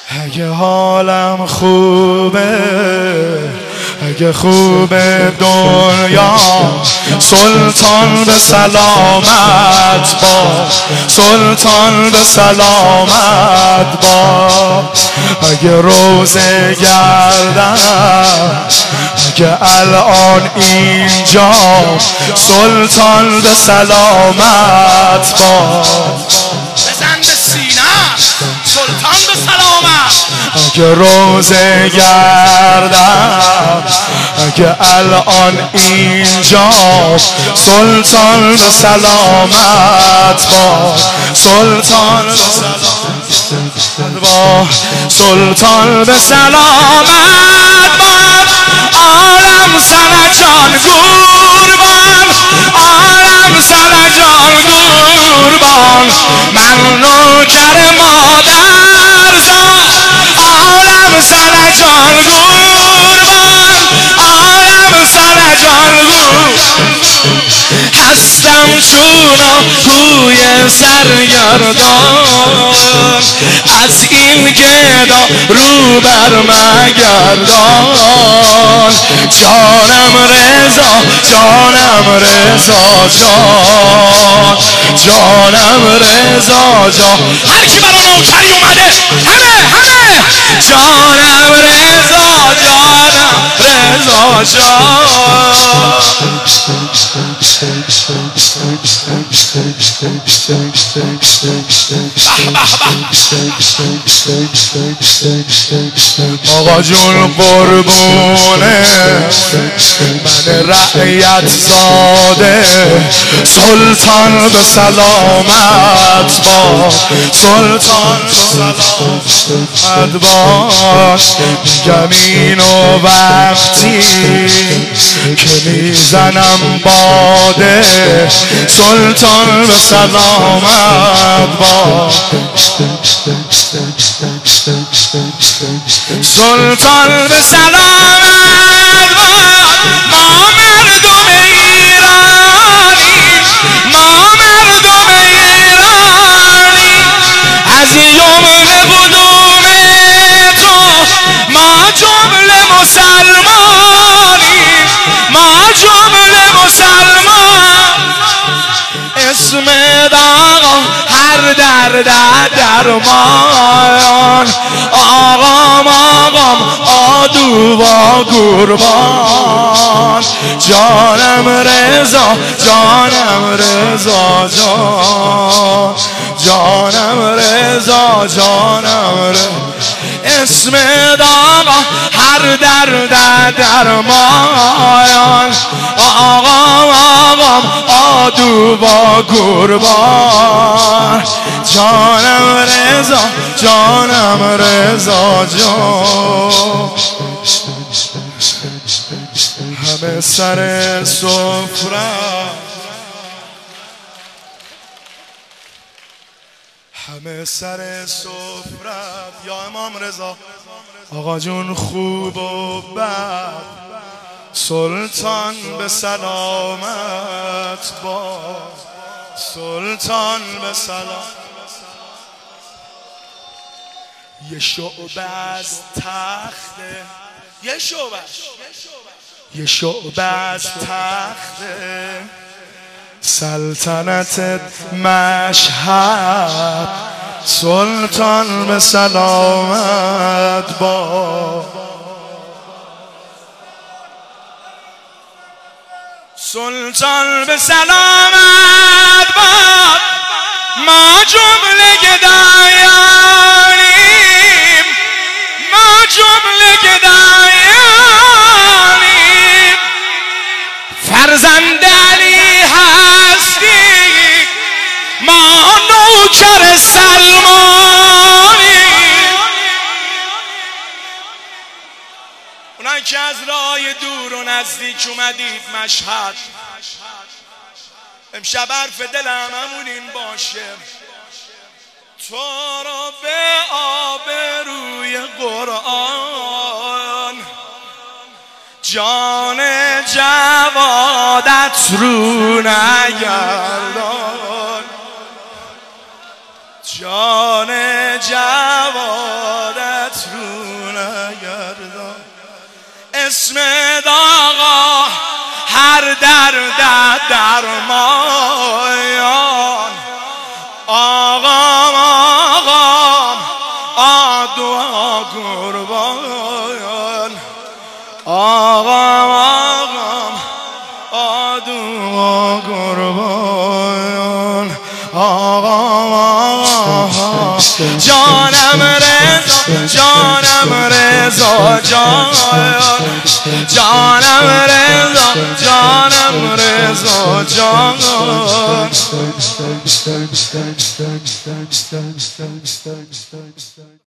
اگه حالم خوبه، اگه خوبه دنیا، سلطان به سلامت با، سلطان به سلامت با. اگه روزه گردم، اگه الان اینجا، سلطان به سلامت با. بزن به سینه سلطان به سلامت. اگه روزه گردم، اگه الان اینجا، سلطان به سلامت با، سلطان به سلامت با، سلطان به سلامت با. عالم سر جان قربان، عالم سر جان قربان، من نوکر مادر زاد. عالم سر جان قربان، عالم سر جان قربان، هستم چون کوی سرگردان. از این گدا رو بر مگردان. جانم رضا، جانم رضا جان، جانم رضا جان. هر کی برا نوکری اومده همه جانم رضا، جانم رضا جان. آقا جون قربونه من رعیت زاده، سلطان به سلامت با، سلطان به سلامت با. میگم اینو وقتی که میزنم باده، سلطان به سلامت با، سلطان به سلامت با. ما مردم ایرانی، ما مردم ایرانی، از جمله قدوم تو ما جمله مسلمانی، ما جمله مسلمان. اسم آقا هر درد درمان، آقام آقام آدو با قربان. جانم رضا، جانم رضا جان، جانم رضا، جانم رضا. اسم آقا هر درد درمان، آقام آقام آدو با قربان. جانم رضا، جانم رضا جان. همه سر سفره، همه سر سفره یا امام رضا. آقا جون خوب و بد، سلطان به سلامت با، سلطان به سلامت. یه شعبه از تخته، یه شعبه از تخته سلطنت مشهد، سلطان به سلامت با، سلطان به سلامت با. ما جمله گدایانیم، ما جمله گدایانیم، فرزند علی هستیم، ما نوکر سلمانیم. اونایی که از راه دور و نزدیک اومدید مشهد، امشب حرف دلم همونین باشه، تو رو به آبروی قرآن، جان جوادت رو نگردان، جان جوادت اسم آقا هر درد درمان آقام آقام آدعا قربان آقام آقام آدعا قربان آقام آقام جانم رضا جانم رضا جانم رضا جانم رضا جان